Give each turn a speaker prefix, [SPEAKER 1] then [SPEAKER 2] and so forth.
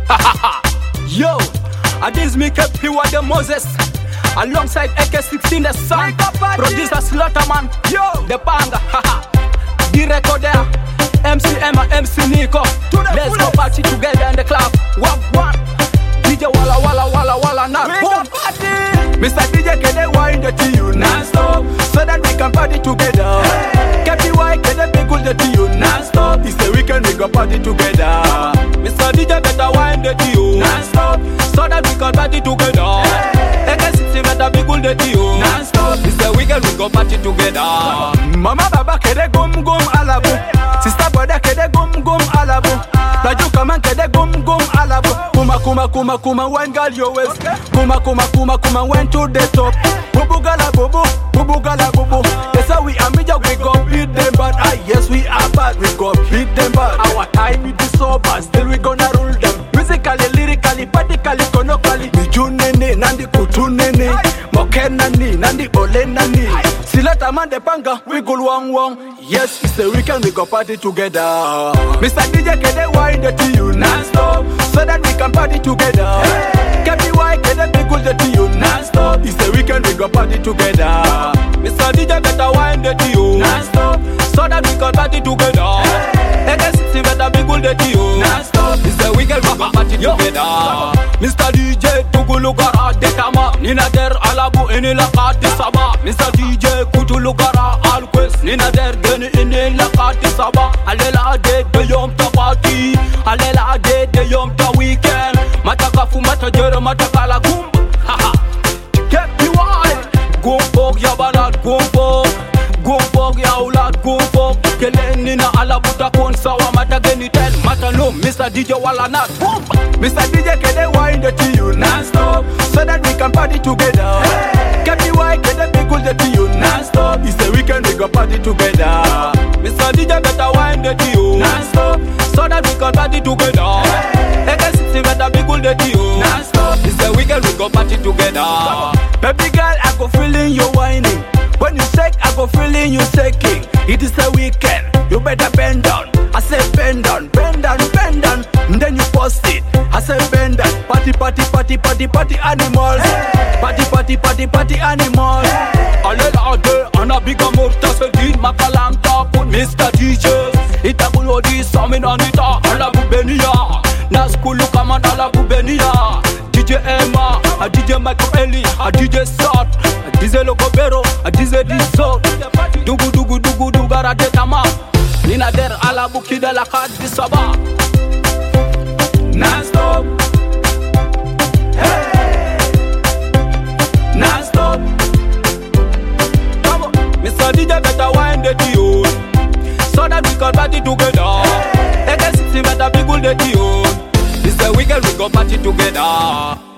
[SPEAKER 1] Yo, this me kept you the Moses. Alongside AK-16 the son. Producer Slaughterman. Yo, the banga. The recorder. MC Emma, MC Nico. Let's go party together in the club. One. DJ Walla Walla Walla Walla now. Boom. Mr. DJ, can they wind the tune non-stop so that we can party together? KPY, can they be good the tune non-stop? It's the weekend, we go party together. Mr. DJ, better wind the tune non-stop so that we can party together. AK-16 better be good the tune non-stop. It's the weekend, we go party together. Mama Baba, can they gum alabu? Sister brother, can they gum alabu? Laju come and can they gum alabu? Kuma, one girl you waist. Kuma, went to the top. Bubu gala bubu. That's how we are major, we gon' beat them bad. Yes, we are bad, we gon' beat them bad. Our time is sober, still we gonna rule them. Musically, lyrically, practically, konokali. Bijunene, nandi kutunene. Mokenani, nandi olenani. Silata man de panga, we go wang. Yes, it's the weekend, we go party together. Mr. DJ, can they wind the tune non-stop so that we can party together? KPY, can they be good the tune non-stop? It's the weekend, we go party together. Mr. DJ, better wind the tune non-stop so that we can party together. AK-16 better be good the tune non-stop. It's the weekend, we go party together. Mr. DJ, Tugulugara, Detama, Ninader, Alabu, Inilaka, Disaba. Mr. DJ, Kutulugara, Alquest, Ninader, Geni, Inilaka, Disaba. Alela Ade, the Yom Ta Party. Alela Ade, the Yom Ta Weekend. Matakafu, Matajere, Matakala, Gumba. Haha. KPY. Gumpog, Yabanat, Gumpog, Yaulat, Gumpog. Kelenina, Alabuta, Konsawa, Matageni, Tel, Matano, Mr. DJ Walanat, Gumba. Mr. DJ, can they wind the tune non-stop so that we can party together? KPY, can they be good the tune non-stop? It's the weekend, we go party together. Mr. DJ, better wind the tune non-stop so that we can party together. AK-16 better be good the tune non-stop. It's the weekend, we go party together. Baby girl, I go feeling you whining. When you shake, I go feeling you shaking. It is the weekend, you better bend down. I say bend down. And then you post it. I say bend down. Party animals. Party animals. Alela ade, ana biga murta sedin makalanta put Mr. DJ. Ita bulodi samin anita ala bubenia. Naskulu kama ala bubenia. DJ Emma, a DJ Michael Eli, a DJ Sot, a DJ Logobero, a DJ Dizot. Dugu dugara de tama. Nina der ala buki de la carte de Saba. Non-stop. Hey. Non-stop. Come on. Mr. DJ better wind the tune so that we can party together. AK-16 better be good the tune. It's the weekend, we go party together.